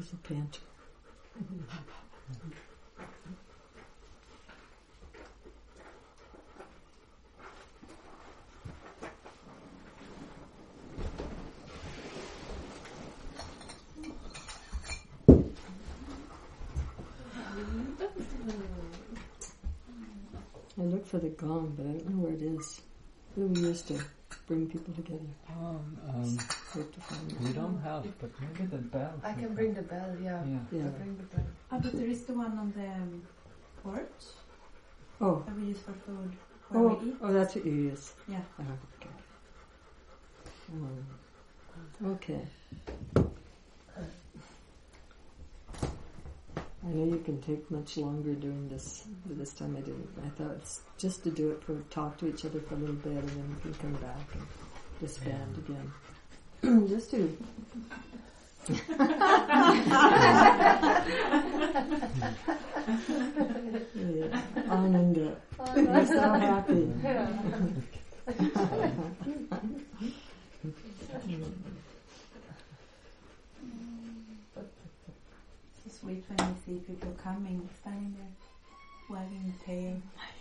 There's a pantry. I look for the gong, but I don't know where it is. What do we use to bring people together? We don't have, but maybe the bell. I can bring the bell, yeah. Yeah. Bring the bell. But there is the one on the porch Oh. that we use for food where we eat. Oh, that's what you use. Yeah. Okay. I know you can take much longer doing this, but this time I didn't. I thought it's just to do it for talk to each other for a little bit, and then we can come back and disband again. Just to. Yeah, Ananda. You're so happy. It's sweet when you see people coming, standing there, wagging the tail.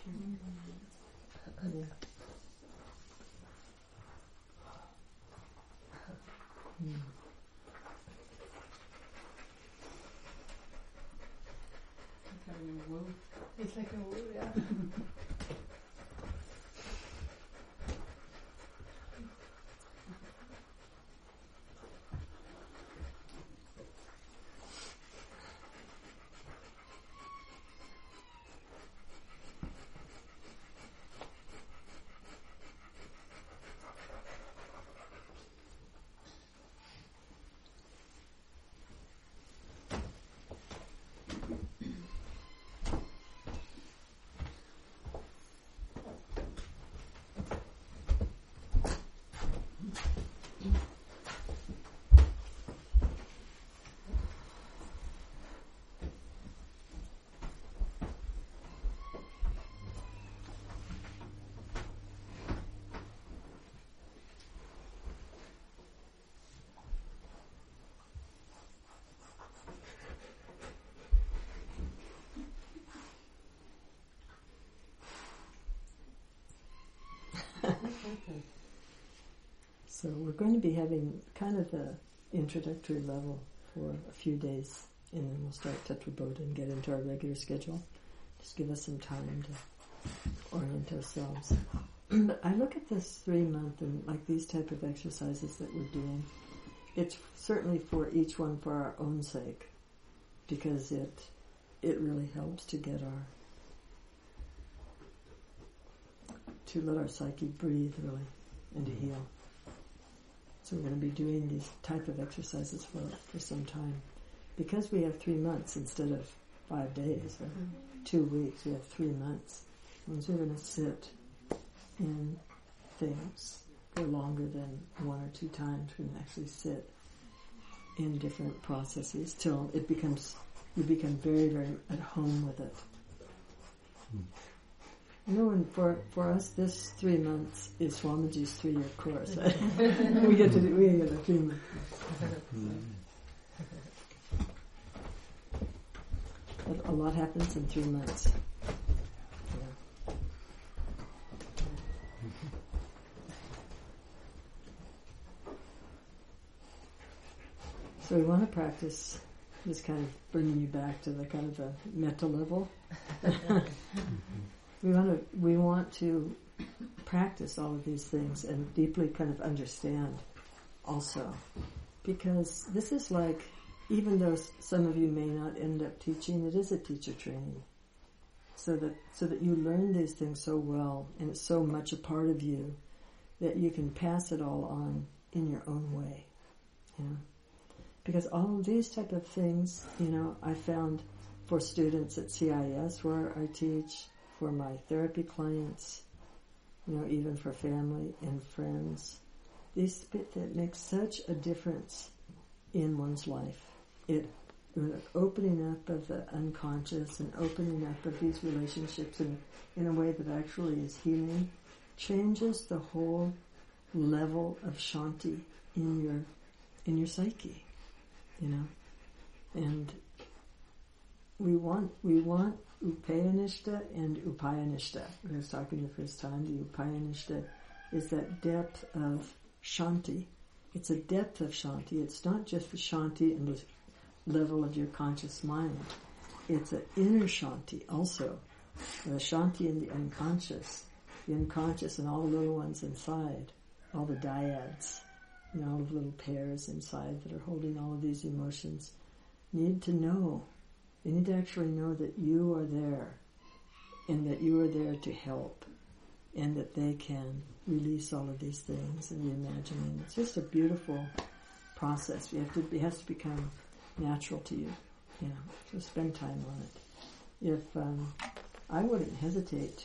It's like a woo, yeah. So we're going to be having kind of the introductory level for a few days, and then we'll start Tetrabodha and get into our regular schedule. Just give us some time to orient ourselves. But I look at this 3-month and like these type of exercises that we're doing. It's certainly for each one for our own sake, because it really helps to get to let our psyche breathe really and to heal. So we're going to be doing these type of exercises for some time. Because we have 3 months instead of 5 days or 2 weeks, we have 3 months. Means we're going to sit in things for longer than 1 or 2 times. We're going to actually sit in different processes till you become very, very at home with it. You know, and for us, this 3 months is Swamiji's 3-year course. we get a 3 months. But a lot happens in 3 months. Yeah. So we want to practice this kind of bringing you back to the kind of the metta level. We want to practice all of these things and deeply kind of understand also, because this is like, even though some of you may not end up teaching, it is a teacher training, so that you learn these things so well and it's so much a part of you that you can pass it all on in your own way. Yeah. Because all of these type of things, I found for students at CIS where I teach, for my therapy clients, even for family and friends, that makes such a difference in one's life. Opening up of the unconscious and opening up of these relationships in a way that actually is healing changes the whole level of shanti in your psyche, And we want Upayanishta and Upayanishta. I was talking the first time, the Upayanishta is that depth of Shanti. It's a depth of Shanti. It's not just the Shanti and the level of your conscious mind. It's an inner Shanti also. The Shanti in the unconscious and all the little ones inside, all the dyads, all the little pairs inside that are holding all of these emotions, need to know. They need to actually know that you are there, and that you are there to help, and that they can release all of these things and reimagining. It's just a beautiful process. It has to become natural to you. So spend time on it. If I wouldn't hesitate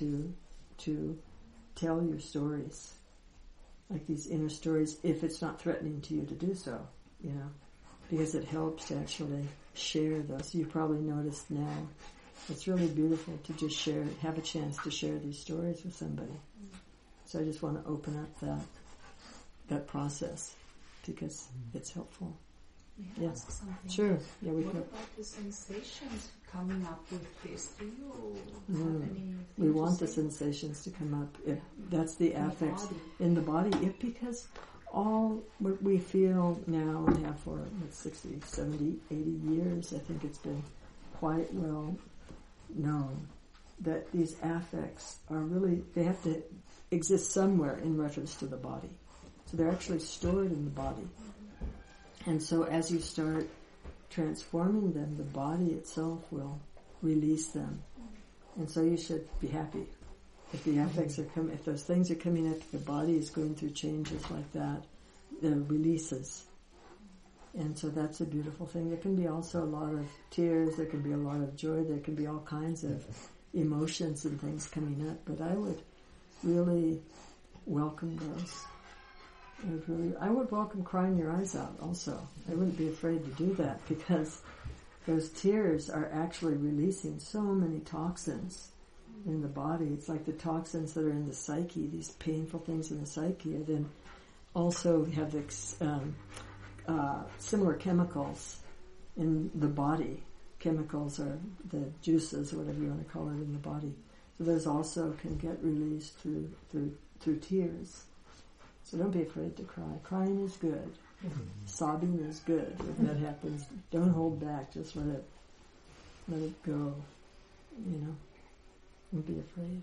to tell your stories, like these inner stories, if it's not threatening to you to do so, because it helps to actually share those. You probably noticed now, it's really beautiful to just have a chance to share these stories with somebody. So I just want to open up that process because it's helpful. May I ask something? Sure. Yeah, what about the sensations coming up with this? Do you have any? We want the sensations to come up. That's the affects in the body. Because all what we feel now and have for 60, 70, 80 years, I think it's been quite well known that these affects are really, they have to exist somewhere in reference to the body. So they're actually stored in the body. And so as you start transforming them, the body itself will release them. And so you should be happy. If the affects are coming, if those things are coming up, the body is going through changes like that, the releases. And so that's a beautiful thing. There can be also a lot of tears, there can be a lot of joy, there can be all kinds of emotions and things coming up, but I would really welcome those. I would welcome crying your eyes out also. I wouldn't be afraid to do that because those tears are actually releasing so many toxins in the body. It's like the toxins that are in the psyche, these painful things in the psyche, and then also have the similar chemicals in the body. Chemicals are the juices, or whatever you want to call it, in the body. So those also can get released through tears. So don't be afraid to cry. Crying is good. Sobbing is good. If that happens, don't hold back. Just let it go. Don't be afraid.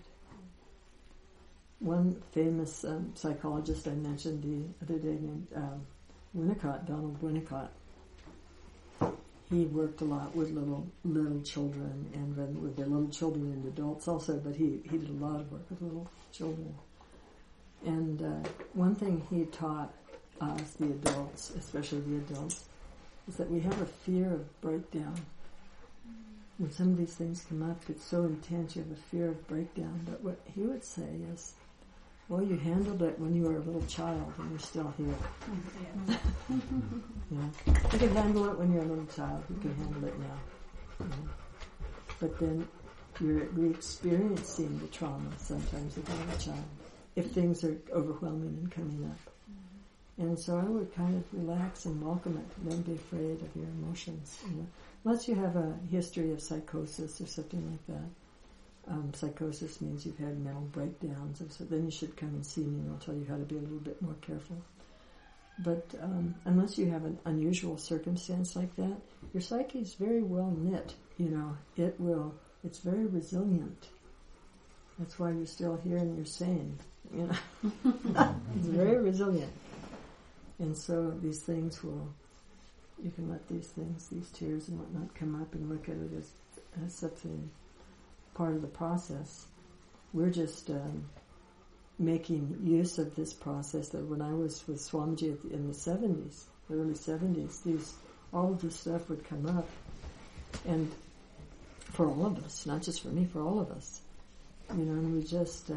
One famous psychologist I mentioned the other day named Winnicott, Donald Winnicott. He worked a lot with little children and with the little children and adults also, but he did a lot of work with little children. And one thing he taught us, the adults, especially the adults, is that we have a fear of breakdown. When some of these things come up, it's so intense, you have a fear of breakdown. But what he would say is, well, you handled it when you were a little child and you're still here. You can handle it when you're a little child, you can handle it now. But then you're re-experiencing the trauma sometimes of being a child, if things are overwhelming and coming up. And so I would kind of relax and welcome it. Don't be afraid of your emotions. Unless you have a history of psychosis or something like that. Psychosis means you've had mental breakdowns, and so then you should come and see me and I'll tell you how to be a little bit more careful. But unless you have an unusual circumstance like that, your psyche is very well knit. It's very resilient. That's why you're still here and you're sane. It's very resilient. And so these things you can let these tears and whatnot come up and look at it as something part of the process. We're just making use of this process that when I was with Swamiji in the 70s, the early 70s, all of this stuff would come up. And for all of us, not just for me, for all of us. And we just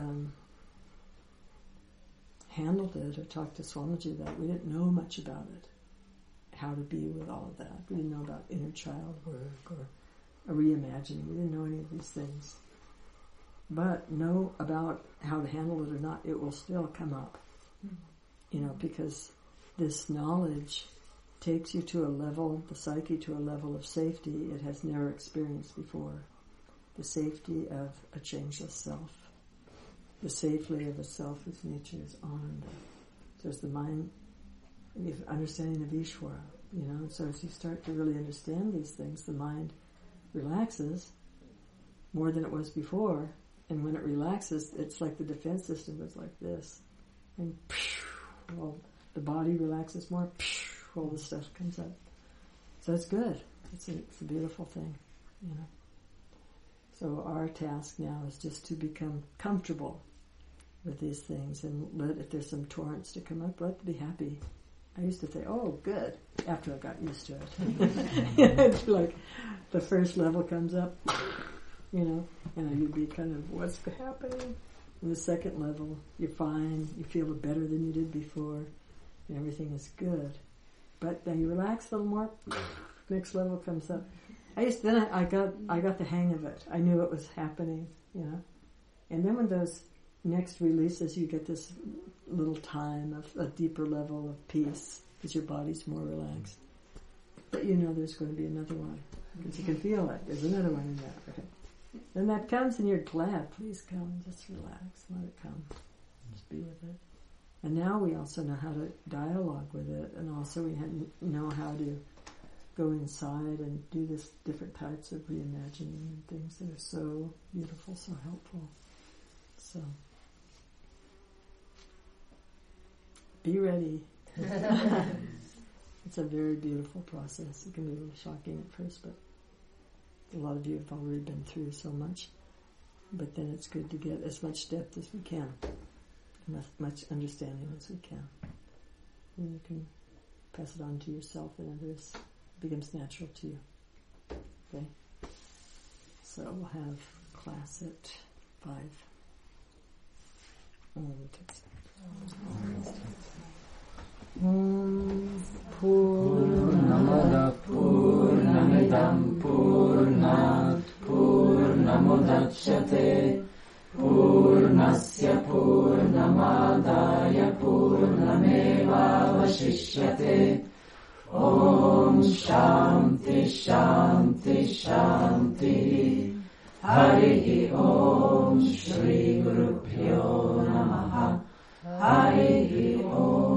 handled it or talked to Swamiji about it. We didn't know much about it, how to be with all of that. We didn't know about inner child work or a reimagining. We didn't know any of these things. But know about how to handle it or not, it will still come up. Because this knowledge takes you to a level, the psyche to a level of safety it has never experienced before. The safety of a changeless self. The safety of a self whose nature is Ananda. So it's the mind, the understanding of Ishvara, so as you start to really understand these things, the mind relaxes more than it was before, and when it relaxes, it's like the defense system goes like this, and well, the body relaxes more, all the stuff comes up. So it's good. It's a beautiful thing, So our task now is just to become comfortable with these things, and if there's some torrents to come up, let be happy. I used to think, oh, good, after I got used to it. It's like the first level comes up, and you'd be kind of, what's happening? And the second level, you're fine, you feel better than you did before, and everything is good. But then you relax a little more, next level comes up. I got the hang of it. I knew it was happening, And then when those next releases, you get this little time of a deeper level of peace because your body's more relaxed. But there's going to be another one because you can feel it. There's another one in there. Okay. Then that comes and you're glad. Please come. Just relax. Let it come. Just be with it. And now we also know how to dialogue with it, and also we know how to go inside and do this different types of reimagining and things that are so beautiful, so helpful. So be ready. It's a very beautiful process. It can be a little shocking at first, but a lot of you have already been through so much. But then it's good to get as much depth as we can, and as much understanding as we can. And you can pass it on to yourself and others. It becomes natural to you. Okay? So we'll have class at 5. Purnamada Purnamidam Purnat Purnamudachyate Purnasya Purnamadaya Purnameva Vashishyate. Om Shanti Shanti Shanti. Harihi Om Shri Guru Pyo Namaha. Harihi Om.